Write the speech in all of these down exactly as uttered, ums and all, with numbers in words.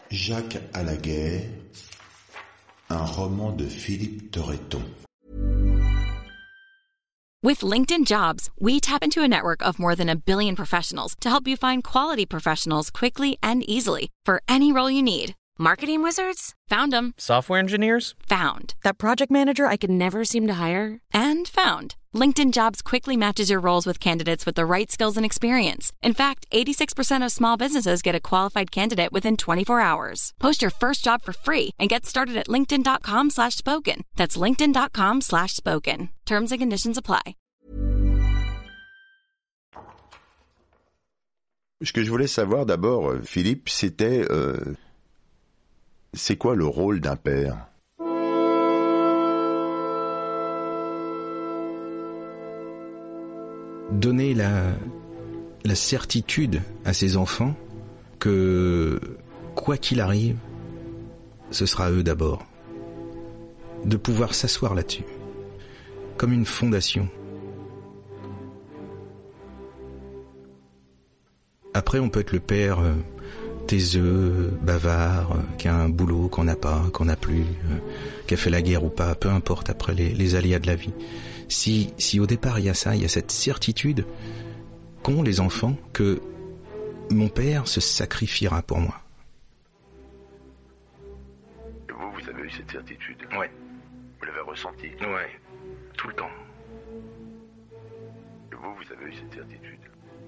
Jacques à la guerre, un roman de Philippe Torreton. With LinkedIn Jobs, we tap into a network of more than a billion professionals to help you find quality professionals quickly and easily for any role you need. Marketing wizards? Found them. Software engineers? Found. That project manager I could never seem to hire? And found. LinkedIn Jobs quickly matches your roles with candidates with the right skills and experience. In fact, eighty-six percent of small businesses get a qualified candidate within twenty-four hours. Post your first job for free and get started at linkedin.com slash spoken. That's linkedin.com slash spoken. Terms and conditions apply. Ce que je voulais savoir d'abord, Philippe, c'était... Euh, c'est quoi le rôle d'un père ? Donner la, la certitude à ses enfants que, quoi qu'il arrive, ce sera eux d'abord. De pouvoir s'asseoir là-dessus, comme une fondation. Après, on peut être le père euh, taiseux, bavard, euh, qui a un boulot qu'on n'a pas, qu'on n'a plus, euh, qui a fait la guerre ou pas, peu importe, après les, les aléas de la vie. Si, si au départ il y a ça, il y a cette certitude qu'ont les enfants que mon père se sacrifiera pour moi. Vous, vous avez eu cette certitude ? Ouais. Vous l'avez ressenti ? Ouais. Tout le temps. Vous, vous avez eu cette certitude ?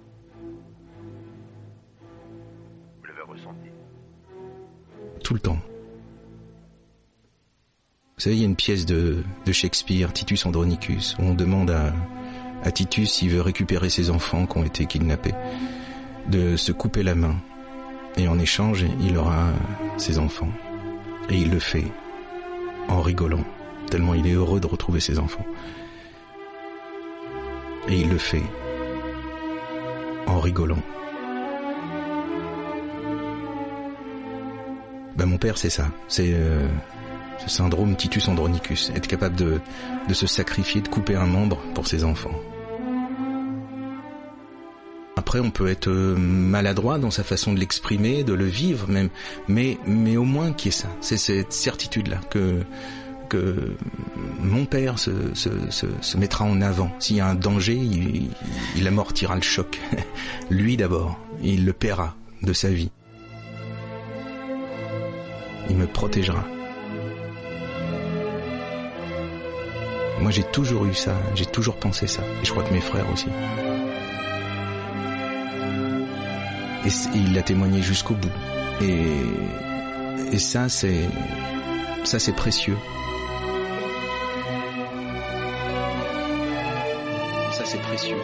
Vous l'avez ressenti ? Tout le temps. Vous savez, il y a une pièce de, de Shakespeare, Titus Andronicus, où on demande à, à Titus s'il veut récupérer ses enfants qui ont été kidnappés, de se couper la main. Et en échange, il aura ses enfants. Et il le fait en rigolant, tellement il est heureux de retrouver ses enfants. Et il le fait en rigolant. Ben, mon père, c'est ça. C'est... Euh, Ce syndrome Titus Andronicus, être capable de, de se sacrifier, de couper un membre pour ses enfants. Après, on peut être maladroit dans sa façon de l'exprimer, de le vivre même, mais, mais au moins qu'il y ait ça. C'est cette certitude-là que, que mon père se, se, se, se mettra en avant. S'il y a un danger, il, il amortira le choc. Lui d'abord, il le paiera de sa vie. Il me protégera. Moi, j'ai toujours eu ça, j'ai toujours pensé ça, et je crois que mes frères aussi. Et il l'a témoigné jusqu'au bout. Et, et ça, c'est, ça, c'est précieux. Ça, c'est précieux.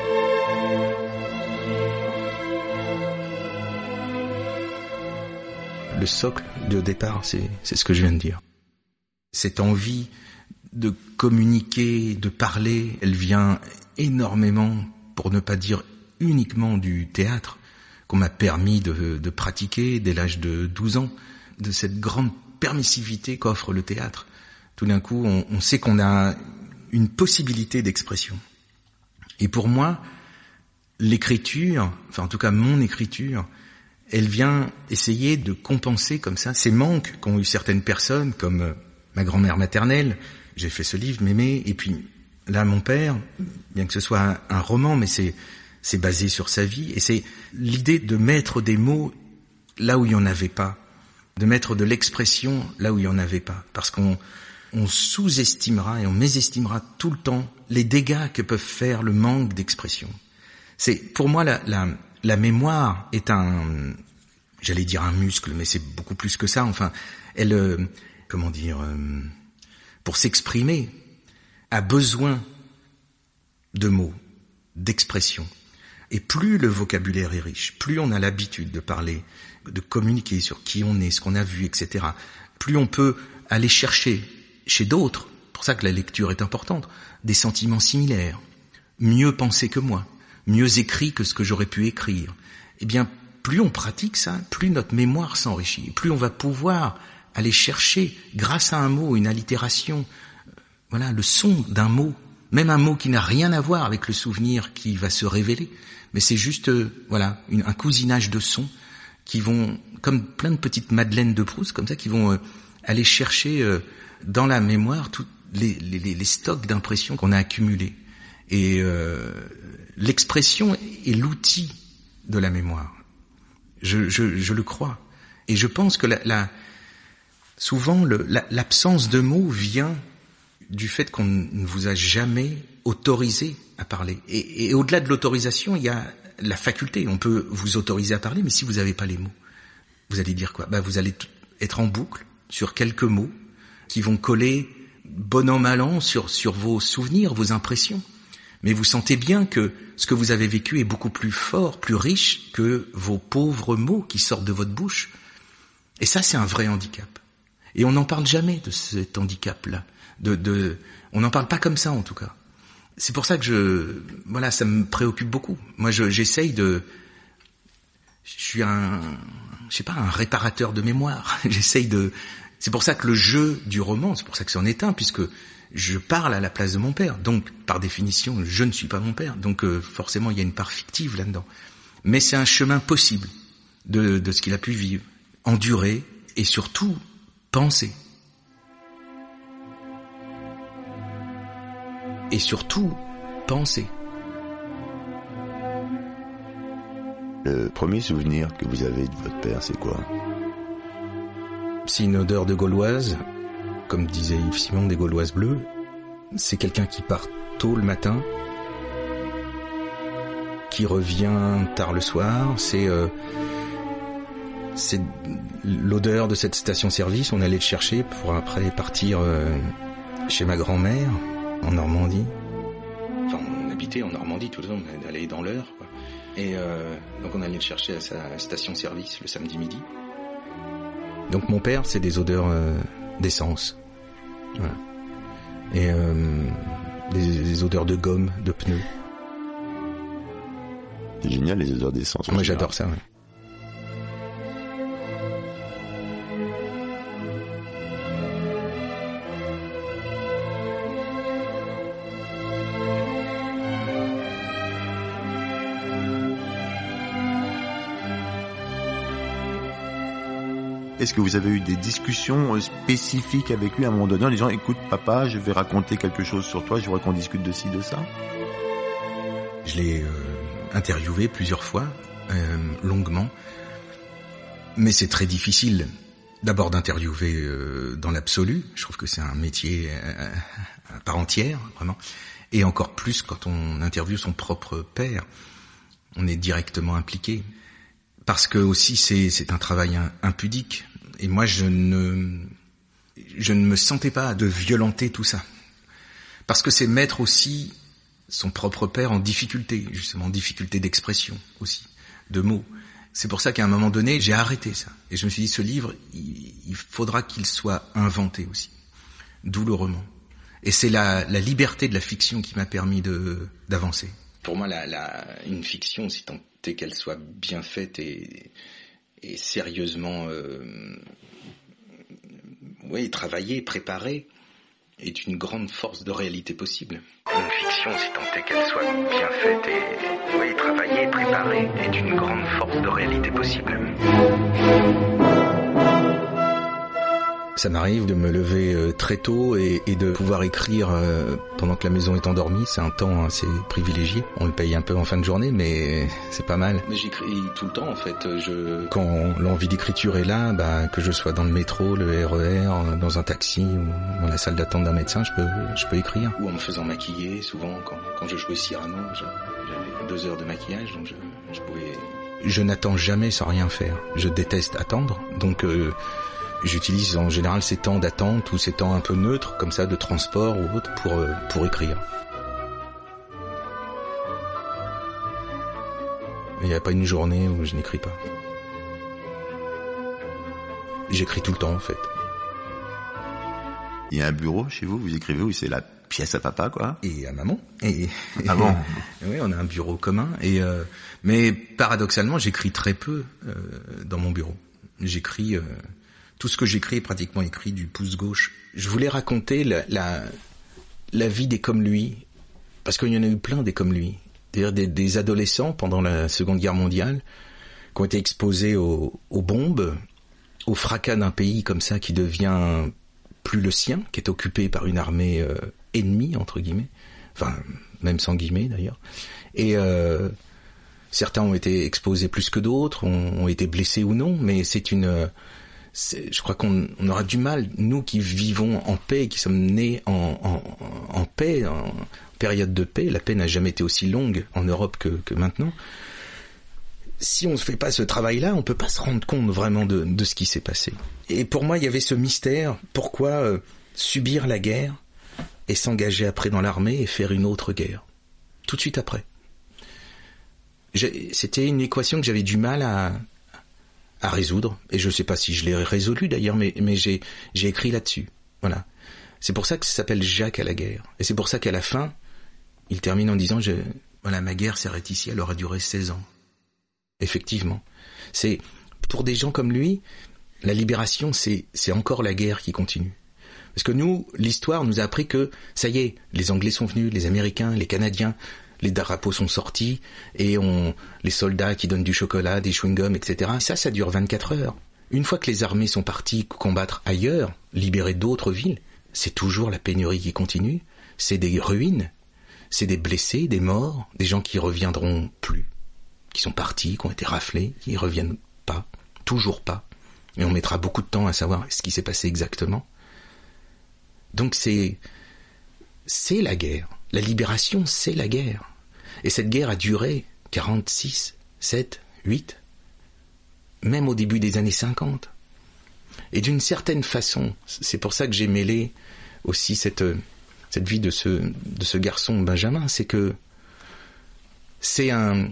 Le socle de départ, c'est, c'est ce que je viens de dire. Cette envie de communiquer, de parler, elle vient énormément, pour ne pas dire uniquement, du théâtre, qu'on m'a permis de, de pratiquer dès l'âge de douze ans, de cette grande permissivité qu'offre le théâtre. Tout d'un coup, on, on sait qu'on a une possibilité d'expression. Et pour moi, l'écriture, enfin en tout cas mon écriture, elle vient essayer de compenser comme ça ces manques qu'ont eu certaines personnes, comme ma grand-mère maternelle. J'ai fait ce livre, Mémé, et puis là, mon père, bien que ce soit un, un roman, mais c'est, c'est basé sur sa vie, et c'est l'idée de mettre des mots là où il n'y en avait pas, de mettre de l'expression là où il n'y en avait pas, parce qu'on on sous-estimera et on mésestimera tout le temps les dégâts que peuvent faire le manque d'expression. C'est, pour moi, la, la, la mémoire est un, j'allais dire un muscle, mais c'est beaucoup plus que ça, enfin, elle, euh, comment dire... Euh, pour s'exprimer, a besoin de mots, d'expressions. Et plus le vocabulaire est riche, plus on a l'habitude de parler, de communiquer sur qui on est, ce qu'on a vu, et cetera, plus on peut aller chercher chez d'autres, c'est pour ça que la lecture est importante, des sentiments similaires, mieux pensés que moi, mieux écrits que ce que j'aurais pu écrire. Eh bien, plus on pratique ça, plus notre mémoire s'enrichit, plus on va pouvoir aller chercher, grâce à un mot, une allitération, euh, voilà, le son d'un mot, même un mot qui n'a rien à voir avec le souvenir qui va se révéler, mais c'est juste, euh, voilà, une, un cousinage de sons qui vont comme plein de petites madeleines de Proust, comme ça, qui vont euh, aller chercher euh, dans la mémoire tous les, les, les stocks d'impressions qu'on a accumulés. Et euh, l'expression est l'outil de la mémoire. Je, je, je le crois. Et je pense que la, la, souvent, le, la, l'absence de mots vient du fait qu'on ne vous a jamais autorisé à parler. Et, et au-delà de l'autorisation, il y a la faculté. On peut vous autoriser à parler, mais si vous n'avez pas les mots, vous allez dire quoi ? Bah, vous allez t- être en boucle sur quelques mots qui vont coller bon an mal an sur, sur vos souvenirs, vos impressions. Mais vous sentez bien que ce que vous avez vécu est beaucoup plus fort, plus riche que vos pauvres mots qui sortent de votre bouche. Et ça, c'est un vrai handicap. Et on n'en parle jamais de cet handicap-là. De, de, on n'en parle pas comme ça, en tout cas. C'est pour ça que je, voilà, ça me préoccupe beaucoup. Moi, je, j'essaye de, je suis un, je sais pas, un réparateur de mémoire. J'essaye de, c'est pour ça que le jeu du roman, c'est pour ça que c'en est un, puisque je parle à la place de mon père. Donc, par définition, je ne suis pas mon père. Donc, euh, forcément, il y a une part fictive là-dedans. Mais c'est un chemin possible de, de ce qu'il a pu vivre, endurer et surtout penser. Et surtout, penser. Le premier souvenir que vous avez de votre père, c'est quoi ? C'est une odeur de gauloise, comme disait Yves Simon, des gauloises bleues. C'est quelqu'un qui part tôt le matin, qui revient tard le soir. C'est, euh, c'est l'odeur de cette station-service. On allait le chercher pour après partir euh, chez ma grand-mère, en Normandie. Enfin, on habitait en Normandie tout le temps, on allait dans l'Eure, quoi. Et euh, donc on allait le chercher à sa station-service le samedi midi. Donc mon père, c'est des odeurs euh, d'essence. Voilà. Et euh, des, des odeurs de gomme, de pneus. C'est génial, les odeurs d'essence. Moi, j'adore ça, ouais. Est-ce que vous avez eu des discussions spécifiques avec lui à un moment donné en disant « Écoute, papa, je vais raconter quelque chose sur toi, je voudrais qu'on discute de ci, de ça ». Je l'ai euh, interviewé plusieurs fois, euh, longuement. Mais c'est très difficile, d'abord d'interviewer euh, dans l'absolu. Je trouve que c'est un métier euh, à part entière, vraiment. Et encore plus quand on interviewe son propre père. On est directement impliqué. Parce que aussi c'est, c'est un travail impudique. Et moi, je ne, je ne me sentais pas de violenter tout ça. Parce que c'est mettre aussi son propre père en difficulté, justement, en difficulté d'expression aussi, de mots. C'est pour ça qu'à un moment donné, j'ai arrêté ça. Et je me suis dit, ce livre, il, il faudra qu'il soit inventé aussi. D'où le roman. Et c'est la, la liberté de la fiction qui m'a permis de, d'avancer. Pour moi, la, la, une fiction, si tant est qu'elle soit bien faite et, et sérieusement euh, oui, travaillée, préparée, est une grande force de réalité possible. Une fiction, si tant est qu'elle soit bien faite et oui, travaillée, préparée, est une grande force de réalité possible. Ça m'arrive de me lever très tôt et, et de pouvoir écrire euh, pendant que la maison est endormie. C'est un temps assez privilégié. On le paye un peu en fin de journée, mais c'est pas mal. Mais j'écris tout le temps, en fait. Je... Quand l'envie d'écriture est là, bah, que je sois dans le métro, le R E R, dans un taxi ou dans la salle d'attente d'un médecin, je peux, je peux écrire. Ou en me faisant maquiller, souvent, quand, quand je jouais Cyrano, j'avais deux heures de maquillage, donc je, je pouvais... Je n'attends jamais sans rien faire. Je déteste attendre, donc... Euh, J'utilise en général ces temps d'attente ou ces temps un peu neutres, comme ça, de transport ou autre, pour, euh, pour écrire. Il n'y a pas une journée où je n'écris pas. J'écris tout le temps, en fait. Il y a un bureau chez vous, vous écrivez, ou c'est la pièce à papa, quoi? Et à maman. Et, ah bon? Oui, on a un bureau commun. Et euh, mais paradoxalement, j'écris très peu euh, dans mon bureau. J'écris... Euh, Tout ce que j'écris est pratiquement écrit du pouce gauche. Je voulais raconter la, la, la vie des comme lui, parce qu'il y en a eu plein des comme lui. C'est-à-dire des, des adolescents pendant la Seconde Guerre mondiale qui ont été exposés aux, aux bombes, au fracas d'un pays comme ça qui devient plus le sien, qui est occupé par une armée euh, ennemie, entre guillemets, enfin, même sans guillemets d'ailleurs, et euh, certains ont été exposés plus que d'autres, ont, ont été blessés ou non, mais c'est une... C'est, je crois qu'on on aura du mal, nous qui vivons en paix, qui sommes nés en, en, en paix, en période de paix, la paix n'a jamais été aussi longue en Europe que, que maintenant. Si on ne fait pas ce travail-là, on ne peut pas se rendre compte vraiment de, de ce qui s'est passé. Et pour moi, il y avait ce mystère, pourquoi euh, subir la guerre et s'engager après dans l'armée et faire une autre guerre, tout de suite après. J'ai, c'était une équation que j'avais du mal à... à résoudre, et je ne sais pas si je l'ai résolu d'ailleurs, mais, mais j'ai, j'ai écrit là-dessus. Voilà. C'est pour ça que ça s'appelle Jacques à la guerre. Et c'est pour ça qu'à la fin, il termine en disant je, voilà, ma guerre s'arrête ici, elle aura duré seize ans. Effectivement. C'est, pour des gens comme lui, la libération, c'est, c'est encore la guerre qui continue. Parce que nous, l'histoire nous a appris que, ça y est, les Anglais sont venus, les Américains, les Canadiens, les drapeaux sont sortis, et on, les soldats qui donnent du chocolat, des chewing-gums, et cetera. Ça, ça dure vingt-quatre heures. Une fois que les armées sont parties combattre ailleurs, libérer d'autres villes, c'est toujours la pénurie qui continue. C'est des ruines, c'est des blessés, des morts, des gens qui reviendront plus, qui sont partis, qui ont été raflés, qui ne reviennent pas, toujours pas. Et on mettra beaucoup de temps à savoir ce qui s'est passé exactement. Donc c'est, c'est la guerre. La libération, c'est la guerre. Et cette guerre a duré quarante-six, sept, huit, même au début des années cinquante. Et d'une certaine façon, c'est pour ça que j'ai mêlé aussi cette, cette vie de ce, de ce garçon Benjamin, c'est que c'est un...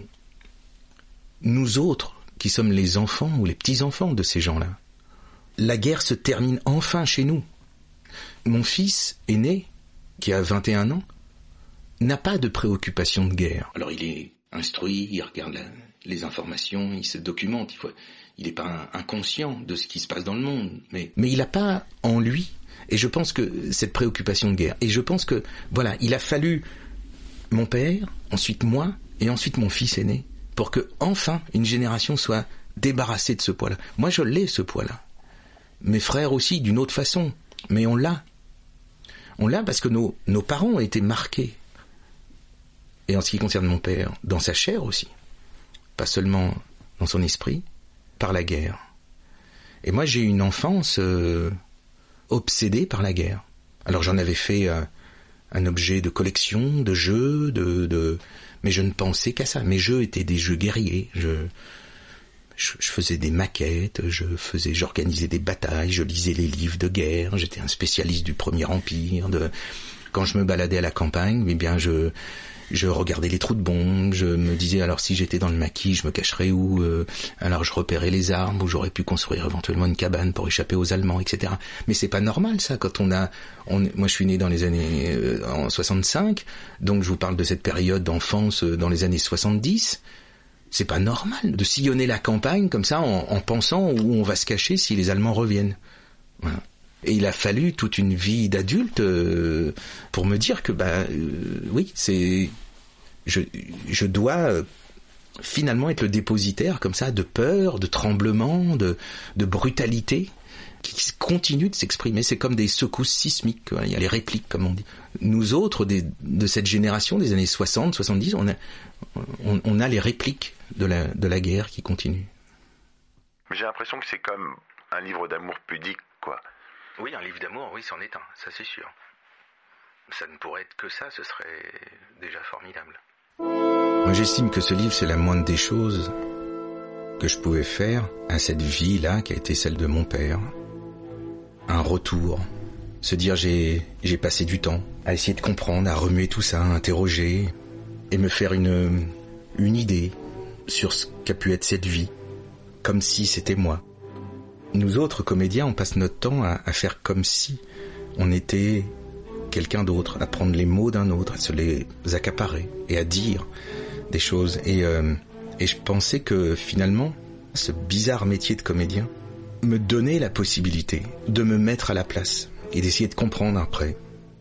Nous autres, qui sommes les enfants ou les petits-enfants de ces gens-là, la guerre se termine enfin chez nous. Mon fils aîné, qui a vingt et un ans, n'a pas de préoccupation de guerre. Alors il est instruit, il regarde la, les informations, il se documente, il faut, il n'est pas inconscient de ce qui se passe dans le monde, mais, mais il n'a pas en lui, et je pense que cette préoccupation de guerre, et je pense que, voilà, il a fallu mon père, ensuite moi, et ensuite mon fils aîné, pour que, enfin, une génération soit débarrassée de ce poids-là. Moi je l'ai, ce poids-là. Mes frères aussi, d'une autre façon, mais on l'a. On l'a parce que nos, nos parents ont été marqués. Et en ce qui concerne mon père, dans sa chair aussi, pas seulement dans son esprit, par la guerre. Et moi j'ai eu une enfance euh, obsédée par la guerre. Alors j'en avais fait euh, un objet de collection, de jeux, de, de... mais je ne pensais qu'à ça. Mes jeux étaient des jeux guerriers. Je, je, je faisais des maquettes, je faisais, j'organisais des batailles, je lisais les livres de guerre, j'étais un spécialiste du Premier Empire. De... Quand je me baladais à la campagne, eh bien je... Je regardais les trous de bombes, je me disais alors si j'étais dans le maquis, je me cacherais où, euh, alors je repérais les arbres où j'aurais pu construire éventuellement une cabane pour échapper aux Allemands, et cetera. Mais c'est pas normal ça quand on a, on, moi je suis né dans les années euh, en soixante-cinq, donc je vous parle de cette période d'enfance euh, dans les années soixante-dix. C'est pas normal de sillonner la campagne comme ça en, en pensant où on va se cacher si les Allemands reviennent. Voilà. Et il a fallu toute une vie d'adulte euh, pour me dire que bah euh, oui, c'est je je dois euh, finalement être le dépositaire comme ça de peur, de tremblement, de de brutalité qui continue de s'exprimer. C'est comme des secousses sismiques. Quoi. Il y a les répliques comme on dit. Nous autres des, de cette génération des années soixante, soixante-dix, on a on, on a les répliques de la de la guerre qui continue. J'ai l'impression que c'est comme un livre d'amour pudique, quoi. Oui, un livre d'amour, oui, c'en est un, ça c'est sûr. Ça ne pourrait être que ça, ce serait déjà formidable. Moi j'estime que ce livre, c'est la moindre des choses que je pouvais faire à cette vie-là qui a été celle de mon père. Un retour, se dire j'ai, j'ai passé du temps à essayer de comprendre, à remuer tout ça, à interroger et me faire une, une idée sur ce qu'a pu être cette vie, comme si c'était moi. Nous autres comédiens, on passe notre temps à, à faire comme si on était quelqu'un d'autre, à prendre les mots d'un autre, à se les accaparer et à dire des choses. Et, euh, et je pensais que finalement, ce bizarre métier de comédien me donnait la possibilité de me mettre à la place et d'essayer de comprendre après.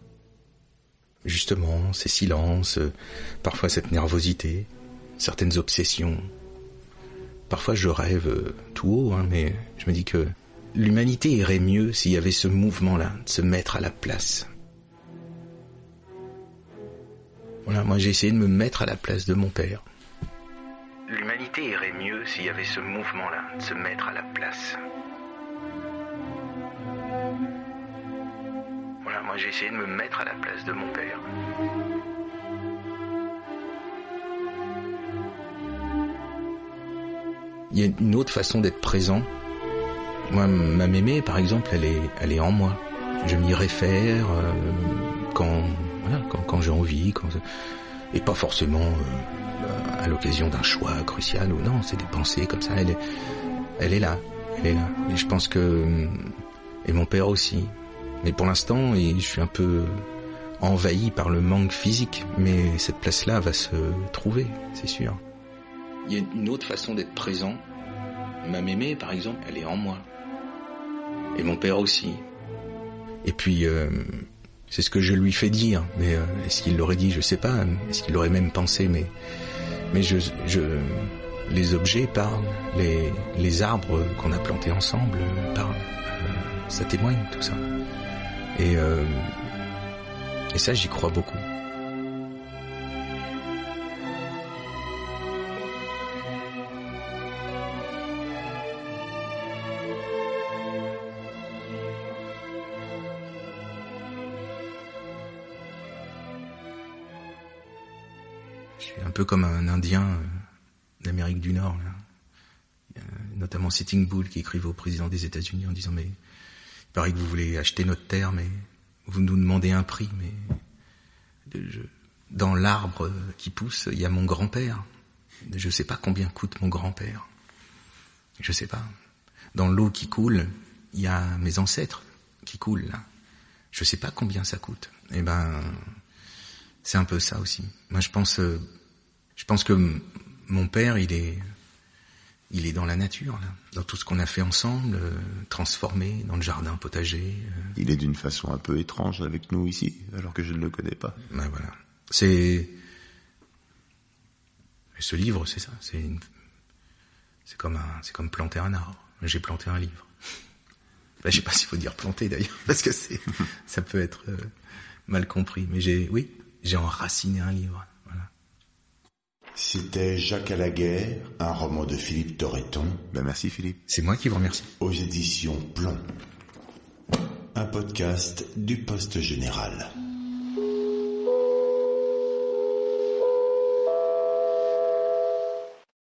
Justement, ces silences, parfois cette nervosité, certaines obsessions, Parfois je rêve tout haut, hein, mais je me dis que l'humanité irait mieux s'il y avait ce mouvement-là, de se mettre à la place. Voilà, moi j'ai essayé de me mettre à la place de mon père. L'humanité irait mieux s'il y avait ce mouvement-là, de se mettre à la place. Voilà, moi j'ai essayé de me mettre à la place de mon père. Il y a une autre façon d'être présent. Moi, ma mémé, par exemple, elle est, elle est en moi. Je m'y réfère euh, quand, voilà, quand, quand j'ai envie, quand, et pas forcément euh, à l'occasion d'un choix crucial ou non. C'est des pensées comme ça. Elle est, elle est là, elle est là. Et je pense que et mon père aussi. Mais pour l'instant, je suis un peu envahi par le manque physique. Mais cette place-là va se trouver, c'est sûr. Il y a une autre façon d'être présent. Ma mémé, par exemple, elle est en moi. Et mon père aussi. Et puis, euh, c'est ce que je lui fais dire. Mais euh, est-ce qu'il l'aurait dit? Je sais pas. Est-ce qu'il l'aurait même pensé? Mais, mais je, je, les objets parlent. Les, les arbres qu'on a plantés ensemble parlent. Euh, ça témoigne, tout ça. Et, euh, et ça, j'y crois beaucoup. Je suis un peu comme un Indien euh, d'Amérique du Nord, là. Il y a notamment Sitting Bull qui écrivait au président des États-Unis en disant mais il paraît que vous voulez acheter notre terre, mais vous nous demandez un prix, mais de, je, dans l'arbre qui pousse, il y a mon grand-père. Je sais pas combien coûte mon grand-père. Je sais pas. Dans l'eau qui coule, il y a mes ancêtres qui coulent là. Je sais pas combien ça coûte. Eh ben, c'est un peu ça aussi. Moi, je pense, euh, je pense que m- mon père, il est, il est dans la nature, là, dans tout ce qu'on a fait ensemble, euh, transformé dans le jardin potager. Euh. Il est d'une façon un peu étrange avec nous ici, alors que je ne le connais pas. Ben voilà. C'est, ce livre, c'est ça. C'est une, c'est comme un, c'est comme planter un arbre. J'ai planté un livre. Ben, je sais pas s'il faut dire planter d'ailleurs, parce que c'est, ça peut être euh, mal compris. Mais j'ai, oui. J'ai enraciné un livre, voilà. C'était Jacques à la guerre, un roman de Philippe Torreton. Ben merci Philippe. C'est moi qui vous remercie. Aux éditions Plomb. Un podcast du Poste Général.